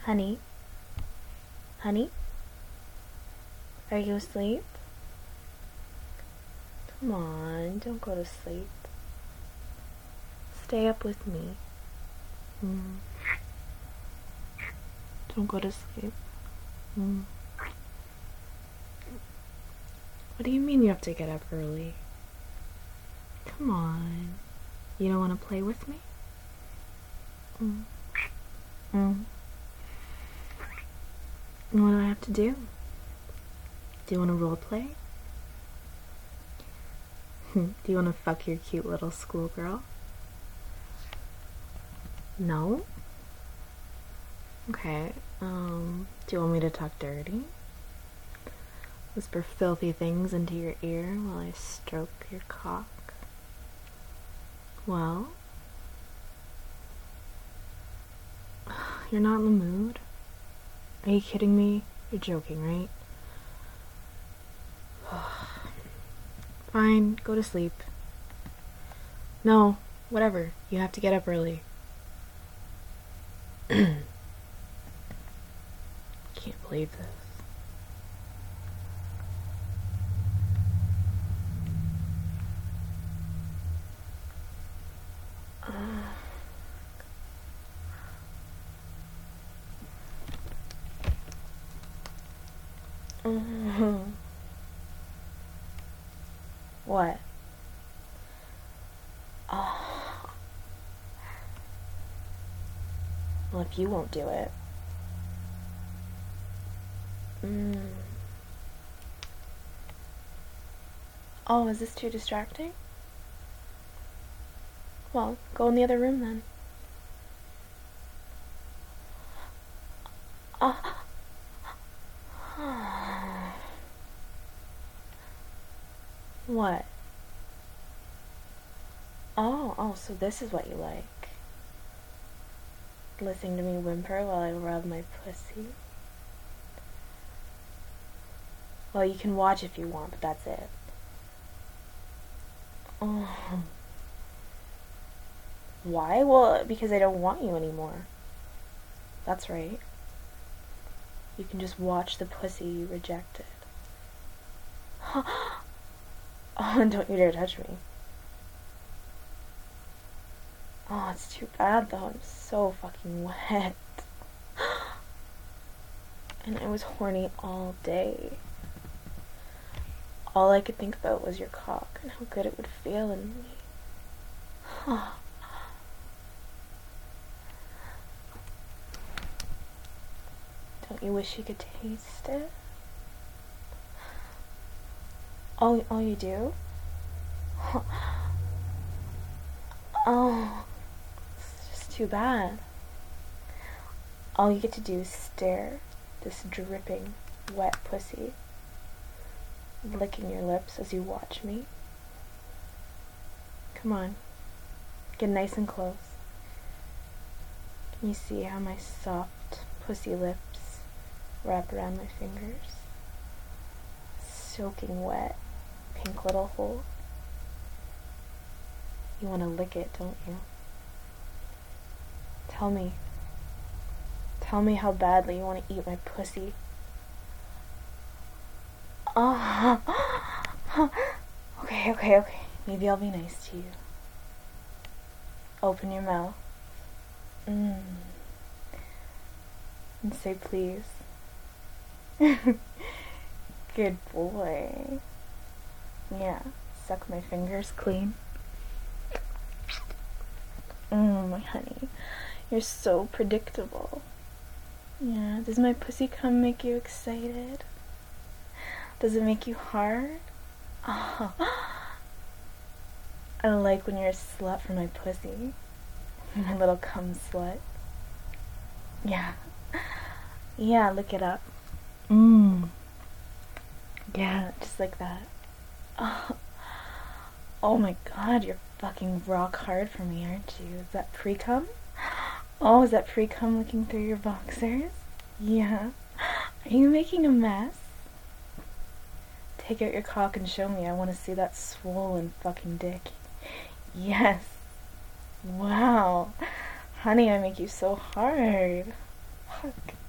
Honey? Honey? Are you asleep? Come on, don't go to sleep. Stay up with me. Don't go to sleep. What do you mean you have to get up early? Come on. You don't want to play with me? What do I have to do? Do you want to role play? Do you want to fuck your cute little schoolgirl? No? Okay, do you want me to talk dirty? Whisper filthy things into your ear while I stroke your cock? Well? You're not in the mood? Are you kidding me? You're joking, right? Fine, go to sleep. No, whatever. You have to get up early. Can't believe this. What? Well, if you won't do it. Oh, is this too distracting? Well, go in the other room then. What? Oh, so this is what you like. Listening to me whimper while I rub my pussy. Well, you can watch if you want, but that's it. Oh. Why? Well, because I don't want you anymore. That's right. You can just watch the pussy you rejected. Oh, and don't you dare touch me. Oh, it's too bad though. I'm so fucking wet. And I was horny all day. All I could think about was your cock and how good it would feel in me. Don't you wish you could taste it? Oh, you do? Oh, it's just too bad. All you get to do is stare at this dripping, wet pussy, licking your lips as you watch me. Come on, get nice and close. Can you see how my soft pussy lips wrap around my fingers? Soaking wet, pink little hole. You want to lick it, don't you? Tell me how badly you want to eat my pussy. Okay. Maybe I'll be nice to you. Open your mouth. And say please. Good boy. Yeah, suck my fingers clean. My honey, you're so predictable. Yeah, does my pussy come make you excited? Does it make you hard? Oh. I like when you're a slut for my pussy. My little cum slut. Yeah, look it up. Yeah, just like that. Oh my god, you're fucking rock hard for me, aren't you? Is that pre-cum? Oh, is that pre-cum looking through your boxers? Yeah. Are you making a mess? Take out your cock and show me. I want to see that swollen fucking dick. Yes. Wow. Honey, I make you so hard. Fuck.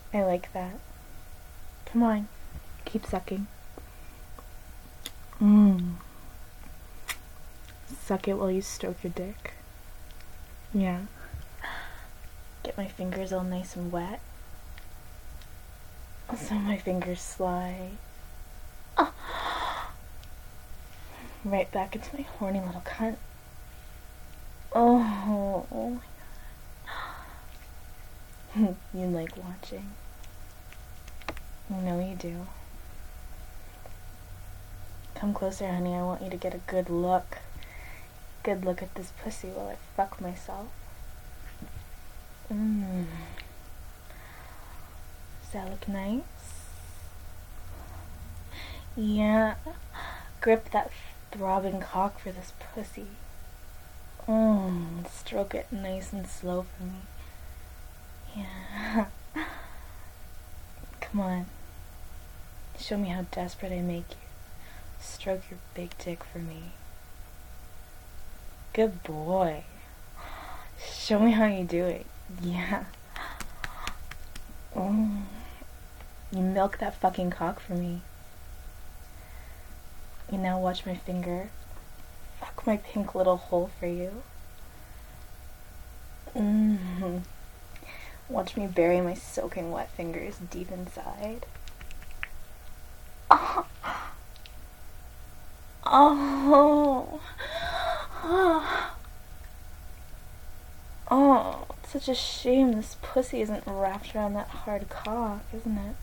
I like that. Come on, keep sucking. Suck it while you stroke your dick. Yeah. Get my fingers all nice and wet. So my fingers slide. Right back into my horny little cunt. Oh my god. You like watching. I know you do. Come closer, honey. I want you to get a good look. Good look at this pussy while I fuck myself. Does that look nice? Yeah. Grip that throbbing cock for this pussy. Stroke it nice and slow for me. Yeah. Come on. Show me how desperate I make you. Stroke your big dick for me. Good boy. Show me how you do it. Yeah. You milk that fucking cock for me. You now watch my finger. Fuck my pink little hole for you. Watch me bury my soaking wet fingers deep inside. Oh. Oh, it's such a shame this pussy isn't wrapped around that hard cock, isn't it?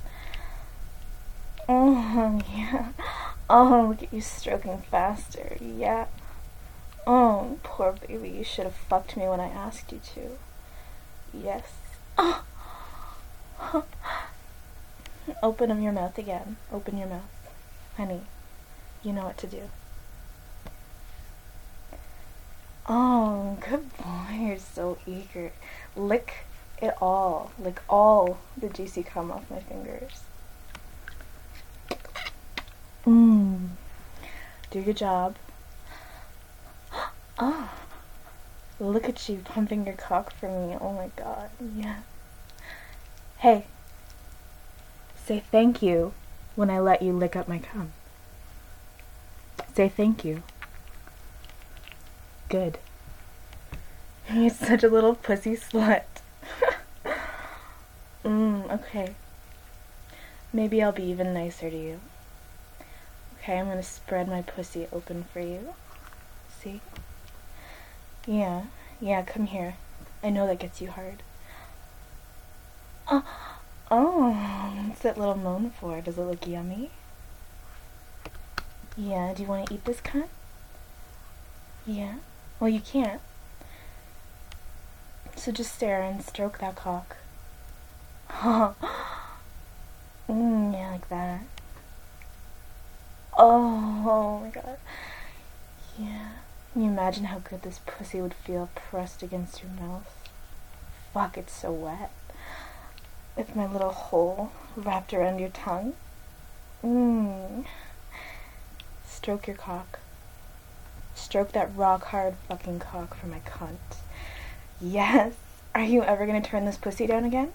Oh, yeah. Oh, look at you stroking faster. Yeah. Oh, poor baby, you should have fucked me when I asked you to. Yes. Oh. Open up your mouth again. Open your mouth. Honey, you know what to do. Oh, good boy. You're so eager. Lick it all. Lick all the juicy cum off my fingers. Do your job. Oh, look at you pumping your cock for me. Oh my god. Yeah. Hey, say thank you when I let you lick up my cum. Say thank you. Good. You're such a little pussy slut. Okay. Maybe I'll be even nicer to you. Okay, I'm gonna spread my pussy open for you. See? Yeah, come here. I know that gets you hard. What's that little moan for? Does it look yummy? Yeah, do you want to eat this cunt? Yeah? Well, you can't. So just stare and stroke that cock. Yeah, like that. Oh my god. Yeah. Can you imagine how good this pussy would feel pressed against your mouth? Fuck, it's so wet. With my little hole wrapped around your tongue. Stroke your cock. Stroke that rock hard fucking cock for my cunt. Yes. Are you ever gonna turn this pussy down again?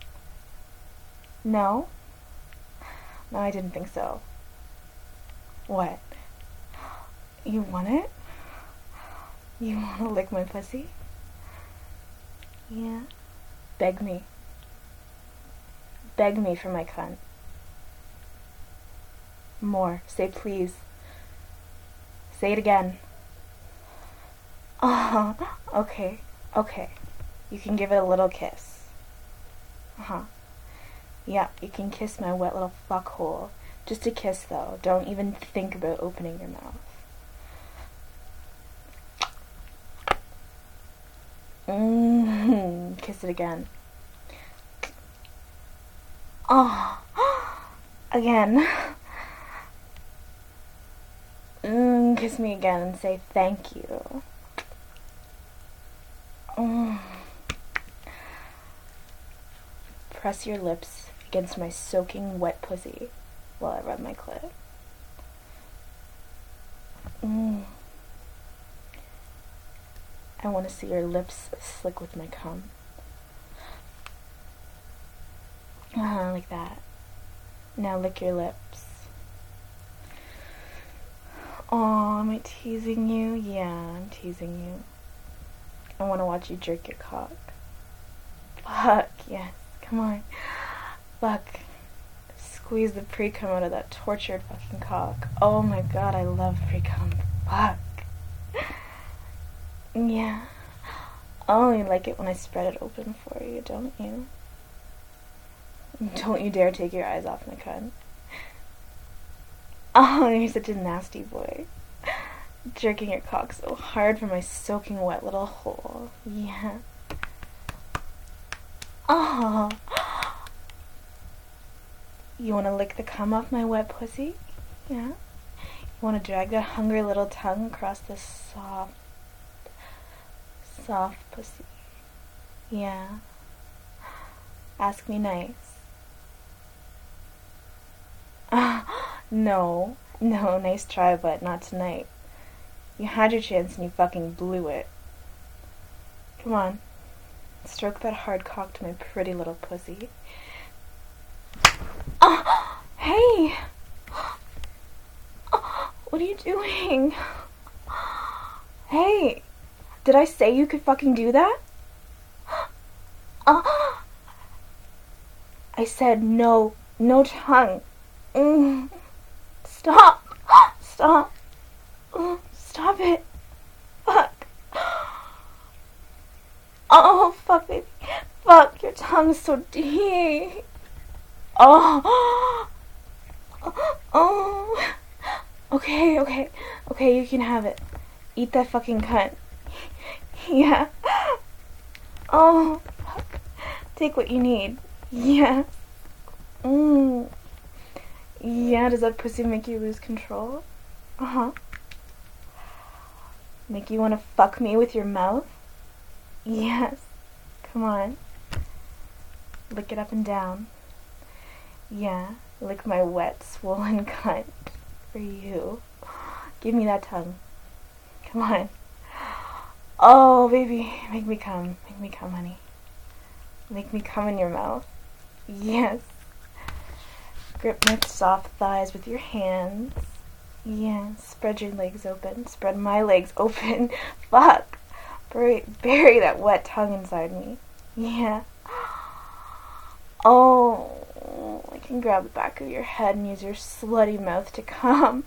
No? No, I didn't think so. What? You want it? You want to lick my pussy? Yeah. Beg me. Beg me for my cunt. More. Say please. Say it again. Okay. Okay. You can give it a little kiss. Yeah, you can kiss my wet little fuckhole. Just a kiss, though. Don't even think about opening your mouth. Kiss it again. Oh, again. Kiss me again and say thank you. Press your lips against my soaking wet pussy while I rub my clit. I want to see your lips slick with my cum. Like that. Now lick your lips. Aw, am I teasing you? Yeah, I'm teasing you. I want to watch you jerk your cock. Fuck, yes. Come on. Fuck. Squeeze the pre-cum out of that tortured fucking cock. Oh my god, I love pre-cum. Fuck. Yeah. Oh, you like it when I spread it open for you, don't you? Don't you dare take your eyes off my cunt. Oh, you're such a nasty boy. Jerking your cock so hard from my soaking wet little hole. Yeah. Oh. You want to lick the cum off my wet pussy? Yeah. You want to drag that hungry little tongue across this soft pussy? Yeah. Ask me nice. No, nice try, but not tonight. You had your chance and you fucking blew it. Come on. Stroke that hard cock to my pretty little pussy. Hey! What are you doing? Hey! Did I say you could fucking do that? I said no tongue. Stop! Stop! Stop it! Fuck! Oh, fuck, baby. Fuck, your tongue's so deep. Oh! Oh! Okay, you can have it. Eat that fucking cunt. Yeah. Oh, fuck. Take what you need. Yeah. Yeah, does that pussy make you lose control? Make you want to fuck me with your mouth? Yes. Come on. Lick it up and down. Yeah. Lick my wet, swollen cunt. For you. Give me that tongue. Come on. Oh, baby. Make me come. Make me come, honey. Make me come in your mouth. Yes. Grip my soft thighs with your hands. Yeah. Spread your legs open. Spread my legs open. Fuck. Bury that wet tongue inside me. Yeah. Oh, I can grab the back of your head and use your slutty mouth to come.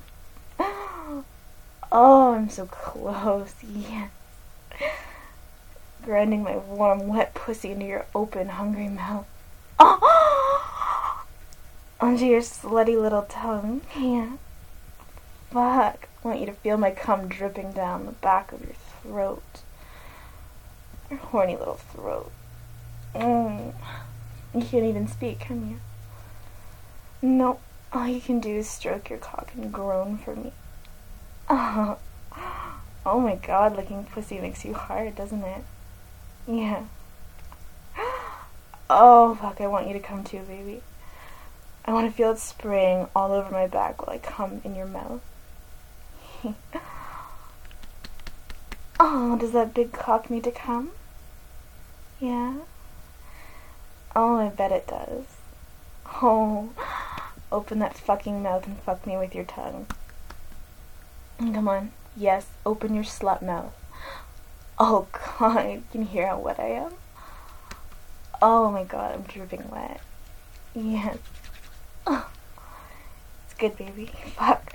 Oh, I'm so close. Yes. Grinding my warm, wet pussy into your open, hungry mouth. Oh! Onto your slutty little tongue. Yeah. Fuck. I want you to feel my cum dripping down the back of your throat. Your horny little throat. You can't even speak, can you? No. All you can do is stroke your cock and groan for me. Oh my god, licking pussy makes you hard, doesn't it? Yeah. Oh, fuck, I want you to come too, baby. I want to feel it spraying all over my back while I come in your mouth. Oh, does that big cock need to come? Yeah? Oh, I bet it does. Oh, open that fucking mouth and fuck me with your tongue. Come on. Yes, open your slut mouth. Oh god, can you hear how wet I am? Oh my god, I'm dripping wet. Yes. It's good, baby. Fuck.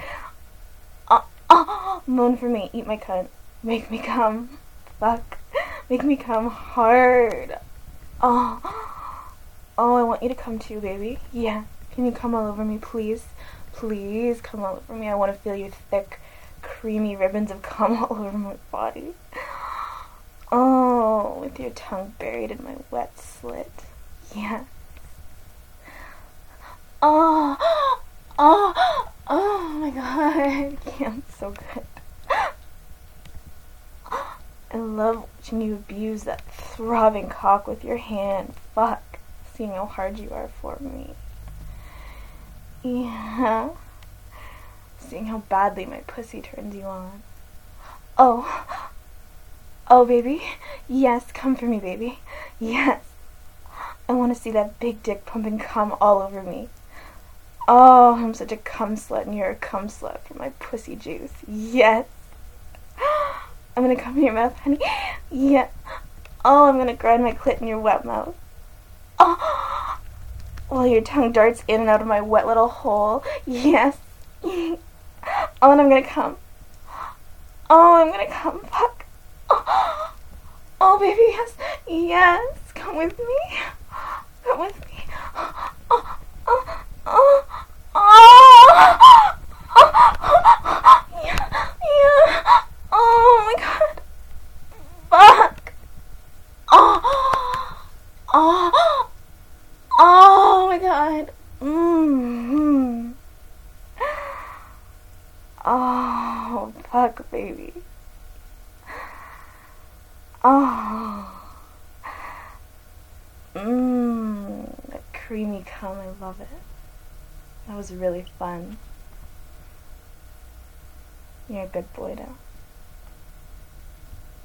Moan for me. Eat my cunt. Make me come. Fuck. Make me come hard. Oh, I want you to come too, baby. Yeah. Can you come all over me, please? Please come all over me. I want to feel your thick, creamy ribbons of cum all over my body. Oh, with your tongue buried in my wet slit. Yeah. Oh my god. Yeah, it's so good. I love watching you abuse that throbbing cock with your hand. Fuck. Seeing how hard you are for me. Yeah. Seeing how badly my pussy turns you on. Oh, baby. Yes, come for me, baby. Yes. I want to see that big dick pumping cum all over me. Oh, I'm such a cum slut and you're a cum slut for my pussy juice. Yes. I'm gonna come in your mouth, honey. Yeah. Oh, I'm gonna grind my clit in your wet mouth. Oh, while your tongue darts in and out of my wet little hole. Yes. Oh, and I'm gonna come. Oh, I'm gonna come. Fuck. Oh, baby, yes. Yes. Come with me. Come with me. Oh, oh, oh, oh, oh, yeah, yeah. Oh my god. Fuck. Oh, oh, oh my god. Mm-hmm. Oh, fuck, baby. Oh. That creamy cum, I love it. That was really fun. You're a good boy now.